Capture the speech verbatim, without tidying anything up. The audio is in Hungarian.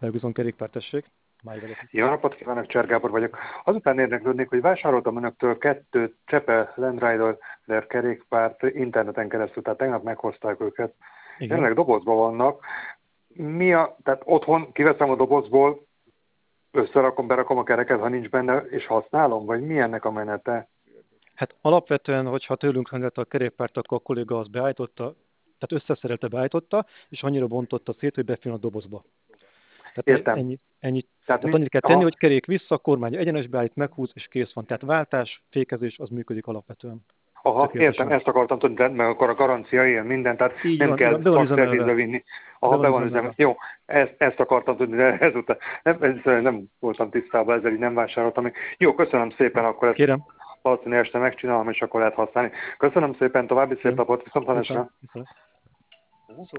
Belbizon kerékpár, tessék. Jó napot kívánok, Cser Gábor vagyok. Azután érdeklődnék, hogy vásároltam önöktől kettő Csepe Land Rider kerékpárt interneten keresztül, tehát tegnap meghozták őket. Jelenleg dobozban vannak. Mi a, tehát otthon kiveszem a dobozból, összerakom, berakom a kereket, ha nincs benne, és használom, vagy mi ennek a menete? Hát alapvetően, hogyha tőlünk rendelte a kerékpárt, akkor a kolléga azt beállította, tehát összeszerelte, beállította, és annyira bontotta szét, hogy befér a dobozba. Tehát Értem. ennyi, ennyi. Tehát, Tehát mi, annyit kell tenni, aha, hogy kerék vissza, kormány egyenes beállít, meghúz, és kész van. Tehát váltás, fékezés, az működik alapvetően. aha, értem, ezt akartam tudni, de meg akkor a garancia ilyen minden, tehát Így nem van, kell be van szakszervizbe üzemelve. vinni. Be Aha, van be van üzemel. üzemelve. Jó, ezt, ezt akartam tudni, de ezután nem, ezzel nem voltam tisztában, ezzel így nem vásároltam még. Jó, köszönöm szépen, akkor ezt Kérem. valószínűleg este megcsinálom, és akkor lehet használni. Köszönöm szépen, további szép Kérem. napot, Viszont, viszontlátásra. viszont.